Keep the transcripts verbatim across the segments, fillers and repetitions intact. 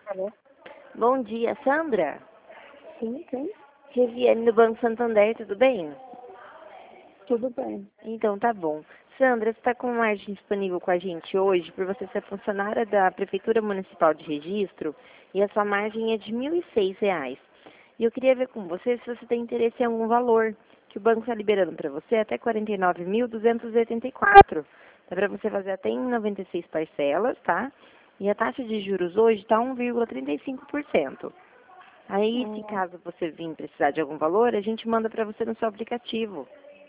Alô? Bom dia, Sandra. Sim, quem? Reviane do Banco Santander, tudo bem? Tudo bem. Então tá bom. Sandra, você está com margem disponível com a gente hoje por você ser funcionária da Prefeitura Municipal de Registro e a sua margem é de mil e seis reais. E eu queria ver com você se você tem interesse em algum valor que o banco está liberando para você até quarenta e nove mil duzentos e oitenta e quatro. Dá para você fazer até em noventa e seis parcelas, tá? E a taxa de juros hoje está um vírgula trinta e cinco por cento. Aí, se Hum, caso você vir precisar de algum valor, a gente manda para você no seu aplicativo,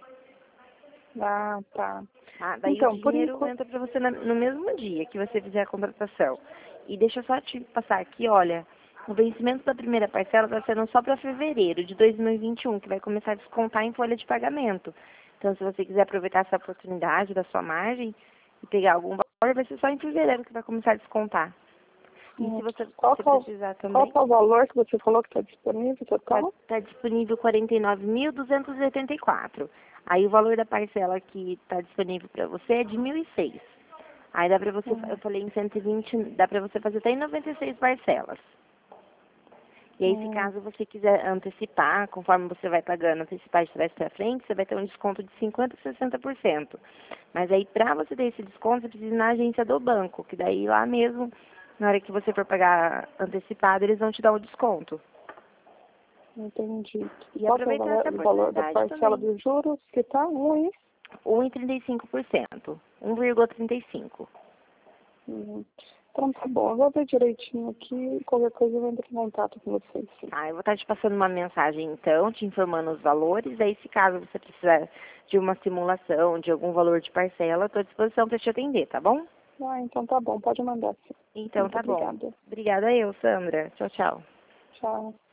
ah, tá. tá? Daí o Então, por dinheiro enquanto. entra para você na- no mesmo dia que você fizer a contratação. E deixa eu só te passar aqui, olha, o vencimento da primeira parcela está sendo só para fevereiro de dois mil e vinte e um, que vai começar a descontar em folha de pagamento. Então, se você quiser aproveitar essa oportunidade da sua margem e pegar algum valor, vai ser só em fevereiro que vai começar a descontar. E hum, se você qual, se que é o- precisar qual também, que é o valor que você falou que está disponível Tá, total? tá disponível quarenta e nove mil duzentos e oitenta e quatro. Aí o valor da parcela que está disponível para você é de mil e seis. Aí dá para você, eu Hum, falei em cento e vinte, dá para você fazer até em noventa e seis parcelas. E aí, se hum, caso você quiser antecipar, conforme você vai pagando, antecipar de trás para frente, você vai ter um desconto de cinquenta por cento a sessenta por cento. Mas aí, para você ter esse desconto, você precisa ir na agência do banco, que daí lá mesmo, na hora que você for pagar antecipado, eles vão te dar o desconto. entendi. E E qual que é o aproveitar valor, essa o valor da oportunidade parcela também. dos juros que está? Um aí? um vírgula trinta e cinco por cento. um vírgula trinta e cinco. Hum. Então tá bom, eu vou ver direitinho aqui, qualquer coisa eu vou entrar em contato com vocês. Tá, eu vou estar te passando uma mensagem então, te informando os valores. Aí, se caso você precisar de uma simulação, de algum valor de parcela, estou à disposição para te atender, tá bom? Ah, então tá bom, pode mandar sim. Então, Muito tá bom. obrigada. Obrigada eu, Sandra. Tchau, tchau. Tchau.